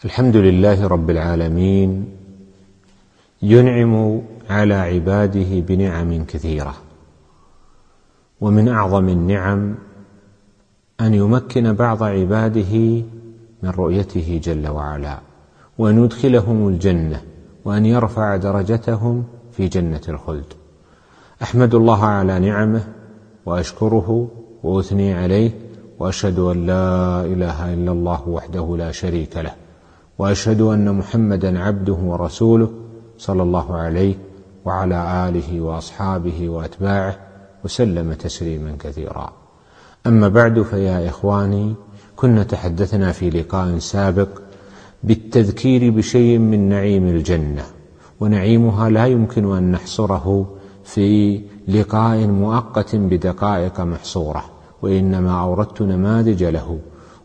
الحمد لله رب العالمين، ينعم على عباده بنعم كثيرة، ومن أعظم النعم أن يمكن بعض عباده من رؤيته جل وعلا، وأن يدخلهم الجنة، وأن يرفع درجتهم في جنة الخلد. أحمد الله على نعمه وأشكره وأثني عليه، وأشهد أن لا إله إلا الله وحده لا شريك له، وأشهد أن محمدا عبده ورسوله صلى الله عليه وعلى آله وأصحابه وأتباعه وسلم تسليما كثيرا. أما بعد، فيا إخواني، كنا تحدثنا في لقاء سابق بالتذكير بشيء من نعيم الجنة، ونعيمها لا يمكن أن نحصره في لقاء مؤقت بدقائق محصورة، وإنما أوردت نماذج له.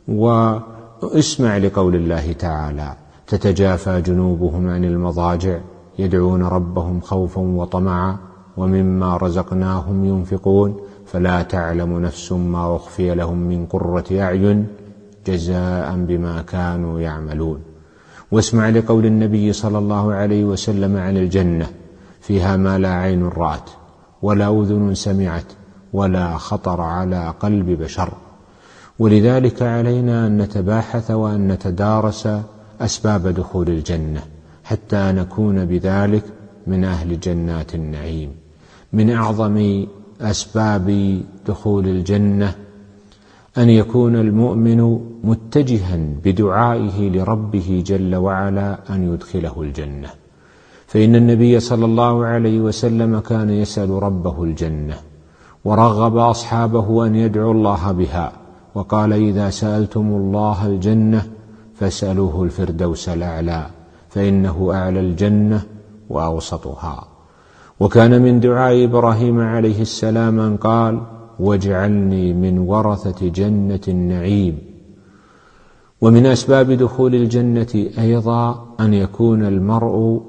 واسمع لقول الله تعالى: تتجافى جنوبهم عن المضاجع يدعون ربهم خوفا وطمعا ومما رزقناهم ينفقون فلا تعلم نفس ما أخفي لهم من قرة أعين جزاء بما كانوا يعملون. واسمع لقول النبي صلى الله عليه وسلم عن الجنة: فيها ما لا عين رأت ولا أذن سمعت ولا خطر على قلب بشر. ولذلك علينا أن نتباحث وأن نتدارس أسباب دخول الجنة حتى نكون بذلك من أهل جنات النعيم. من أعظم أسباب دخول الجنة أن يكون المؤمن متجها بدعائه لربه جل وعلا أن يدخله الجنة، فإن النبي صلى الله عليه وسلم كان يسأل ربه الجنة، ورغب أصحابه أن يدعوا الله بها، وقال: إذا سألتم الله الجنة فاسألوه الفردوس الأعلى، فإنه أعلى الجنة وأوسطها. وكان من دعاء إبراهيم عليه السلام أن قال: واجعلني من ورثة جنة النعيم. ومن أسباب دخول الجنة أيضا أن يكون المرء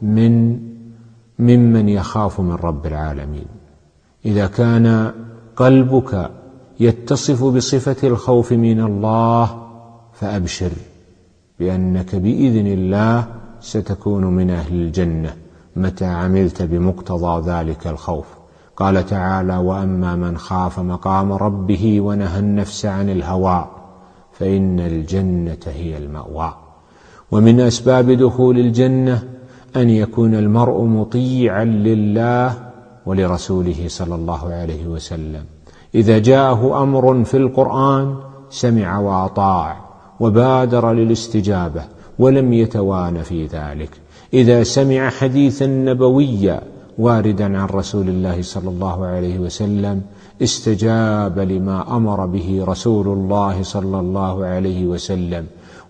ممن يخاف من رب العالمين. إذا كان قلبك يتصف بصفة الخوف من الله فأبشر بأنك بإذن الله ستكون من أهل الجنة متى عملت بمقتضى ذلك الخوف. قال تعالى: وأما من خاف مقام ربه ونهى النفس عن الهوى فإن الجنة هي المأوى. ومن أسباب دخول الجنة أن يكون المرء مطيعا لله ولرسوله صلى الله عليه وسلم. إذا جاءه أمر في القرآن سمع وأطاع وبادر للاستجابة ولم يتوان في ذلك. إذا سمع حديثا نبويا واردا عن رسول الله صلى الله عليه وسلم استجاب لما أمر به رسول الله صلى الله عليه وسلم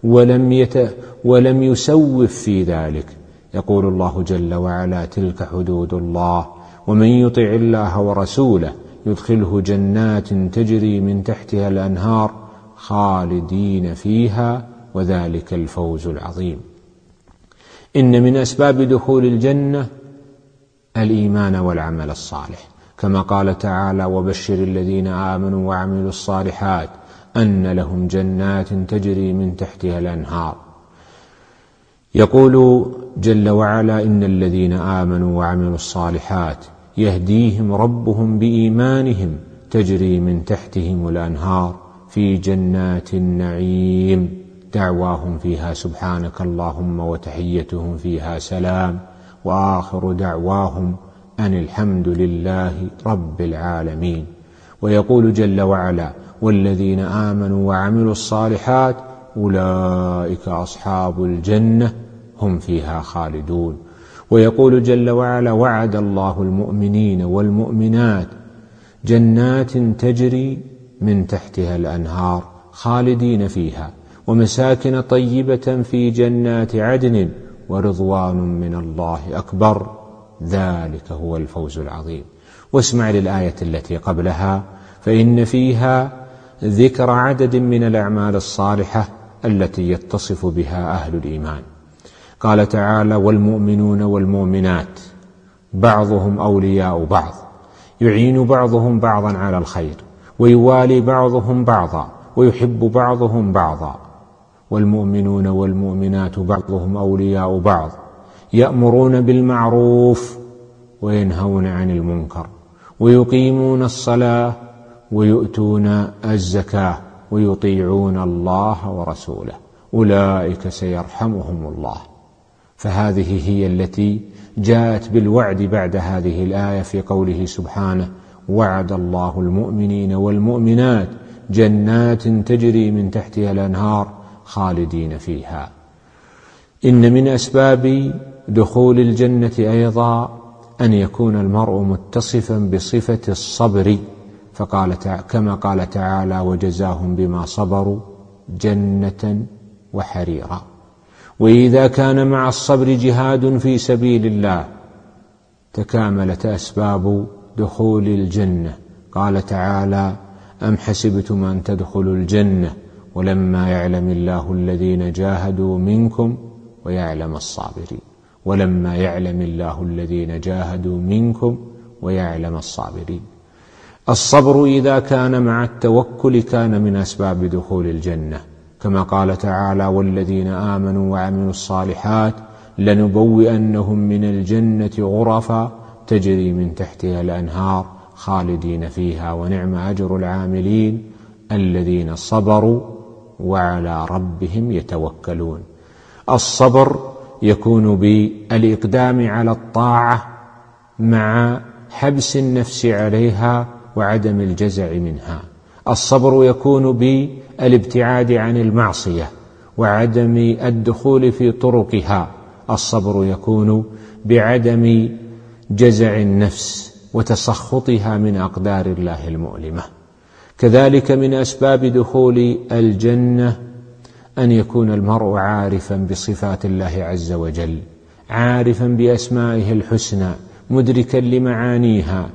ولم يسوف في ذلك. يقول الله جل وعلا: تلك حدود الله ومن يطع الله ورسوله يدخله جنات تجري من تحتها الأنهار خالدين فيها وذلك الفوز العظيم. إن من أسباب دخول الجنة الإيمان والعمل الصالح، كما قال تعالى: وبشر الذين آمنوا وعملوا الصالحات أن لهم جنات تجري من تحتها الأنهار. يقول جل وعلا: إن الذين آمنوا وعملوا الصالحات يهديهم ربهم بإيمانهم تجري من تحتهم الأنهار في جنات النعيم دعواهم فيها سبحانك اللهم وتحيتهم فيها سلام وآخر دعواهم أن الحمد لله رب العالمين. ويقول جل وعلا: والذين آمنوا وعملوا الصالحات أولئك أصحاب الجنة هم فيها خالدون. ويقول جل وعلا: وعد الله المؤمنين والمؤمنات جنات تجري من تحتها الأنهار خالدين فيها ومساكن طيبة في جنات عدن ورضوان من الله أكبر ذلك هو الفوز العظيم. واسمع للآية التي قبلها، فإن فيها ذكر عدد من الأعمال الصالحة التي يتصف بها أهل الإيمان. قال تعالى: والمؤمنون والمؤمنات بعضهم أولياء بعض يعين بعضهم بعضا على الخير ويوالي بعضهم بعضا ويحب بعضهم بعضا والمؤمنون والمؤمنات بعضهم أولياء بعض يأمرون بالمعروف وينهون عن المنكر ويقيمون الصلاة ويؤتون الزكاة ويطيعون الله ورسوله أولئك سيرحمهم الله. فهذه هي التي جاءت بالوعد بعد هذه الآية في قوله سبحانه: وعد الله المؤمنين والمؤمنات جنات تجري من تحتها الأنهار خالدين فيها. إن من أسباب دخول الجنة أيضا أن يكون المرء متصفا بصفة الصبر، كما قال تعالى: وجزاهم بما صبروا جنة وحريرا. وإذا كان مع الصبر جهاد في سبيل الله تكاملت أسباب دخول الجنة. قال تعالى: أم حسبتم أن تدخلوا الجنة ولما يعلم الله الذين جاهدوا منكم ويعلم الصابرين. ولما يعلم الله الذين جاهدوا منكم ويعلم الصابرين. الصبر إذا كان مع التوكل كان من أسباب دخول الجنة، كما قال تعالى: والذين آمنوا وعملوا الصالحات لنبوئنهم من الجنة غرفا تجري من تحتها الأنهار خالدين فيها ونعم أجر العاملين الذين صبروا وعلى ربهم يتوكلون. الصبر يكون بالإقدام على الطاعة مع حبس النفس عليها وعدم الجزع منها. الصبر يكون بالابتعاد عن المعصية وعدم الدخول في طرقها. الصبر يكون بعدم جزع النفس وتسخطها من أقدار الله المؤلمة. كذلك من أسباب دخول الجنة أن يكون المرء عارفا بصفات الله عز وجل، عارفا بأسمائه الحسنى، مدركا لمعانيها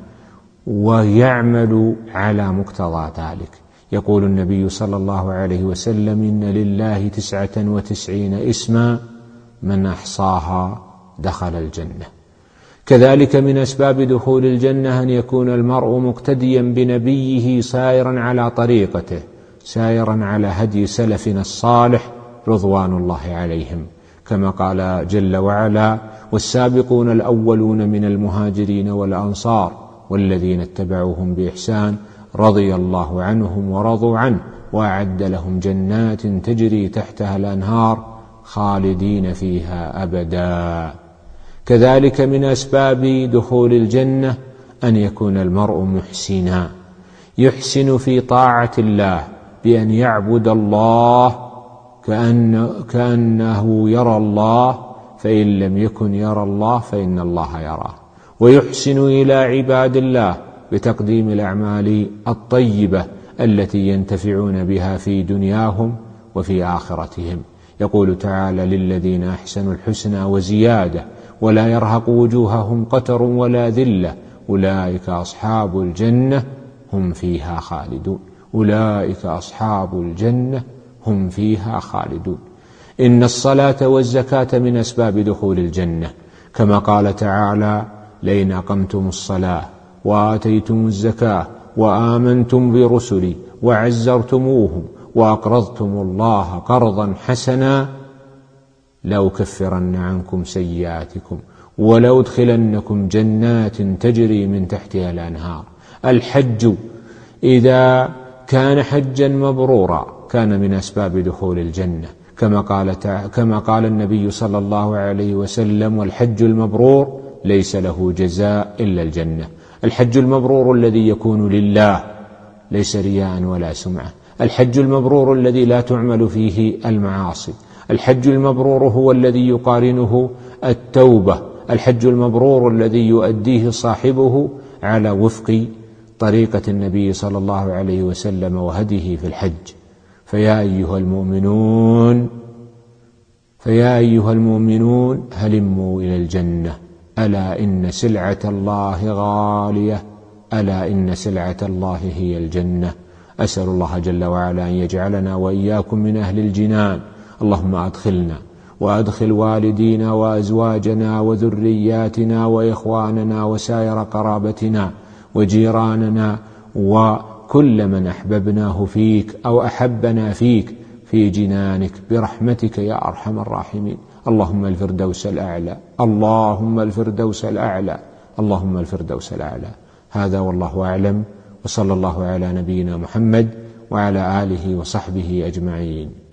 ويعمل على مقتضى ذلك. يقول النبي صلى الله عليه وسلم: إن لله 99 اسما من أحصاها دخل الجنة. كذلك من أسباب دخول الجنة أن يكون المرء مقتديا بنبيه سائرا على طريقته، سائرا على هدي سلفنا الصالح رضوان الله عليهم، كما قال جل وعلا: والسابقون الأولون من المهاجرين والأنصار والذين اتبعوهم بإحسان رضي الله عنهم ورضوا عنه وأعد لهم جنات تجري تحتها الأنهار خالدين فيها أبدا. كذلك من أسباب دخول الجنة أن يكون المرء محسنا، يحسن في طاعة الله بأن يعبد الله كأنه يرى الله، فإن لم يكن يرى الله فإن الله يراه، ويحسن إلى عباد الله بتقديم الأعمال الطيبة التي ينتفعون بها في دنياهم وفي آخرتهم. يقول تعالى: للذين أحسنوا الحسنى وزيادة ولا يرهق وجوههم قتر ولا ذلة أولئك أصحاب الجنة هم فيها خالدون. أولئك أصحاب الجنة هم فيها خالدون. إن الصلاة والزكاة من أسباب دخول الجنة، كما قال تعالى: لئن أقمتم الصلاة وآتيتم الزكاة وآمنتم برسلي وعزرتموهم وأقرضتم الله قرضا حسنا لأكفرن عنكم سيئاتكم ولأدخلنكم جنات تجري من تحتها الأنهار. الحج إذا كان حجا مبرورا كان من أسباب دخول الجنة، كما قال النبي صلى الله عليه وسلم: والحج المبرور ليس له جزاء إلا الجنة. الحج المبرور الذي يكون لله ليس رياء ولا سمعة. الحج المبرور الذي لا تعمل فيه المعاصي. الحج المبرور هو الذي يقارنه التوبة. الحج المبرور الذي يؤديه صاحبه على وفق طريقة النبي صلى الله عليه وسلم وهديه في الحج. فيا أيها المؤمنون هلموا إلى الجنة، ألا إن سلعة الله غالية، ألا إن سلعة الله هي الجنة. أسأل الله جل وعلا أن يجعلنا وإياكم من أهل الجنان. اللهم أدخلنا وأدخل والدينا وأزواجنا وذرياتنا وإخواننا وسائر قرابتنا وجيراننا وكل من أحببناه فيك أو أحبنا فيك في جنانك برحمتك يا أرحم الراحمين. اللهم الفردوس الأعلى، اللهم الفردوس الأعلى، اللهم الفردوس الأعلى. هذا والله أعلم، وصلى الله على نبينا محمد وعلى آله وصحبه أجمعين.